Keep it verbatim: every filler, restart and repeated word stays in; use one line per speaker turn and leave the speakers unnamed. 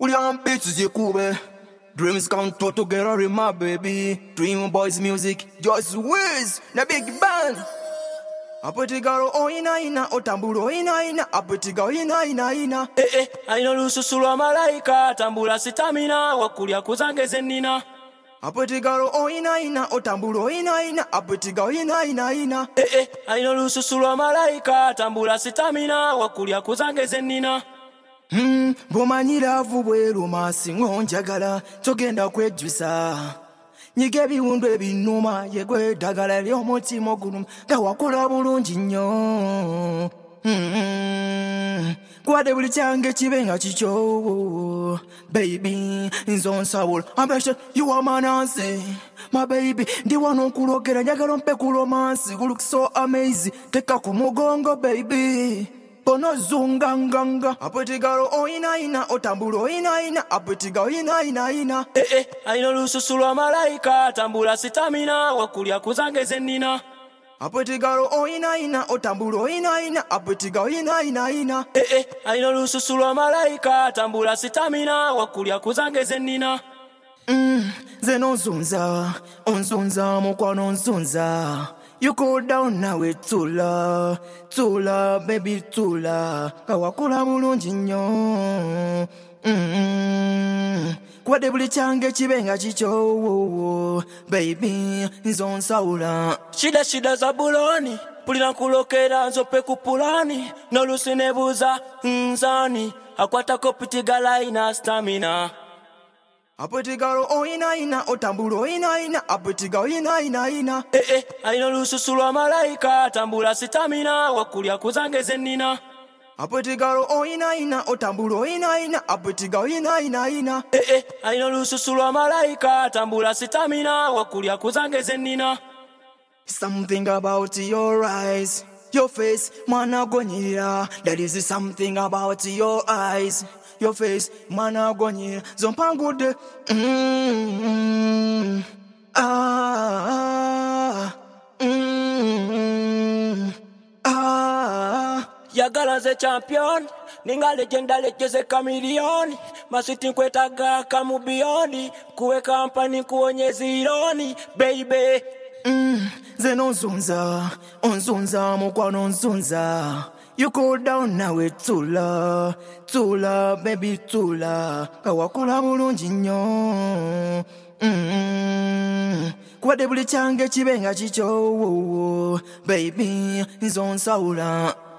William Beats Kube. Dreams come to together in my baby. Dream boys music, just whiz, the big band. Apetigaro oh ina ina, otamburo ina ina, apetigaro ina ina ina.
Eh eh, aino lususulwa malaika, tambula sitamina, wakulia kuzangeze nina.
Apetigaro oh ina ina, otamburo ina ina, apetigaro ina ina ina.
Eh eh, aino lususulwa malaika, tambula sitamina, wakulia kuzangeze nina.
Hmm, bomanyira vubwero masingo njagala togenda kwejjusa nyiga ebiwundu ebinuma yegwe ddagala ly'omutima oguluma nga wakola bulungi nnyo hmm, kwadde buli kyange kibe nga kikyo baby nze onsawula ambasha you are my Nancy my baby ndi wano nkulogera njagala ompe ku romance you look so amazing teka ku mugongo baby Bono zunganganga apetigaro oh ina ina otambulo ina ina apetigaro ina ina ina.
Eh eh, aino lususulwa malaika, tambula sitamina, wakulia kuzangeze nina.
Apetigaro oh ina ina otambulo ina ina apetigaro ina ina ina.
Eh eh, aino lususulwa malaika, tambula sitamina, wakulia kuzangeze nina.
Mm, zeno nzunza, onzunza mukwano onzunza. You go down now with tula, tula, baby tula. Kawakula bulungi nnyo. Mm, kwadde buli kyange kibe nga kikyo, baby nze onsawula.
Shida shida za buloni, pulina kulokera nzope ku pulani. Nolusi nebuuza nzani, akwatako pitigala ina stamina.
Apetigaro oh ina ina otambulo ina ina apetigaro ina ina ina.
Eh eh, aino lususulwa malaika, tambula sitamina, wakulia kuzangeze nina.
Apetigaro oh ina ina otambulo ina ina apetigaro ina ina ina.
Eh eh, aino lususulwa malaika, tambula sitamina, wakulia kuzangeze nina.
Something about your eyes, your face, managonyira. There is something about your eyes. Your face, managonyira. Zompangude. Mm-hmm. Ah. Mm-hmm. Ah.
Yagala ze champion, ninga legenda lecheze kamilioni. Masiti nkwetaga kamu beyond, kuwe kampani kuonye zironi, baby.
Mm, zeno nzunza, onzunza mukwano onzunza. You go down now with tula, tula, baby tula. Kawakula bulungi nnyo. Mm, kwadde buli kyange kibe nga kikyo, baby nze onsawula.